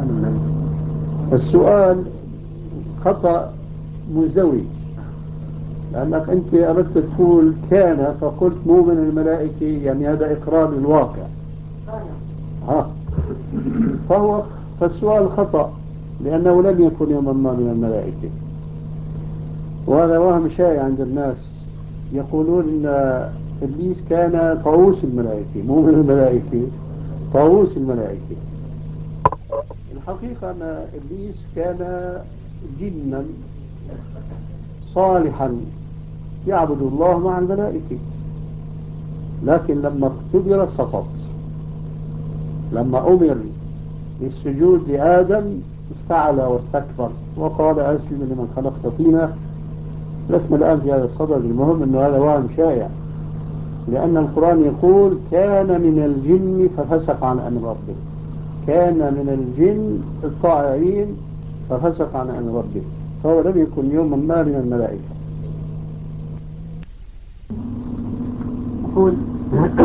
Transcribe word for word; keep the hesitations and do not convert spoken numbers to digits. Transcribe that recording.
السؤال خطأ مزدوج، لأنك أنت أردت تقول كان فقلت مو من الملائكة، يعني هذا إقرار للواقع. ها فهو فالسؤال خطأ، لأنه لم يكن يوما ما من الملائكة، وهذا وهم شائع عند الناس. يقولون إن إبليس كان طاووس الملائكة، مو من الملائكة، طاووس الملائكة. الحقيقة أن إبليس كان جنا صالحا يعبد الله مع الملائكة، لكن لما اختبر سقط. لما أمر بالسجود لآدم استعلى واستكبر وقال أسجد لمن خلقت طينا. لسنا الآن في هذا الصدد، المهم أنه هذا وهم شائع، لأن القرآن يقول كان من الجن ففسق عن أمر ربه، كان من الجن الطائعين ففسق عن أمر ربه، فهو لم يكن يوما ما من الملائكة. يقول